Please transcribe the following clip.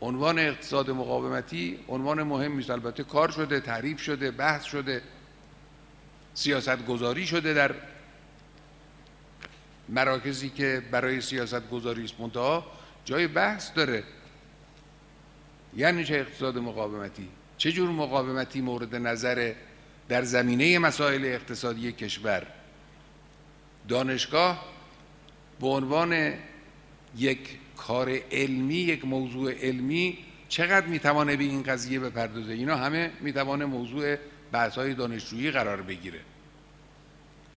عنوان اقتصاد مقاومتی عنوان مهمی است. البته کار شده، تعریف شده، بحث شده، سیاست گذاری شده در مراکزی که برای سیاست گذاری است، منتها جای بحث داره. یعنی چه اقتصاد مقاومتی؟ چه جور مقاومتی مورد نظر در زمینه مسائل اقتصادی کشور؟ دانشگاه به عنوان یک کار علمی، یک موضوع علمی، چقدر میتوانه به این قضیه بپردازه؟ اینا همه میتوانه موضوع بحث‌های دانشجویی قرار بگیره.